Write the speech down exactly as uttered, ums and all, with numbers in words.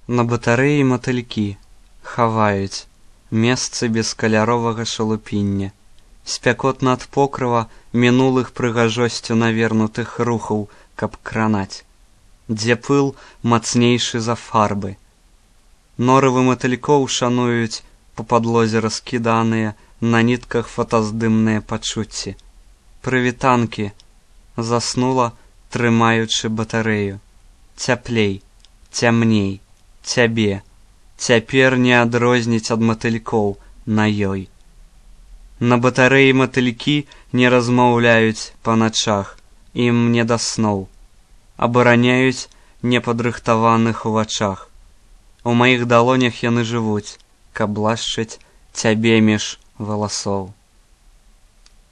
На батарэі матылькі хаваюць месцы бескаляровага шалупіння, спякотна ад покрыва мінулых прыгажосцю навернутых рухаў, каб кранаць, дзе пыл мацнейшы за фарбы. Норавы матылькоў шануюць па падлозе раскіданыя на нітках фотаздымныя пачуцці. Прывітанкі заснула, трымаючы батарэю. Цяплей, цямней, цябе, цяпер не адрозніць ад матылькоў на ёй. На батарэі матылькі не размаўляюць па начах, ім не да сноў, абараняюць непадрыхтаваных у вачах. У маіх далонях яны жывуць, каб лашчыць цябе між валасоў.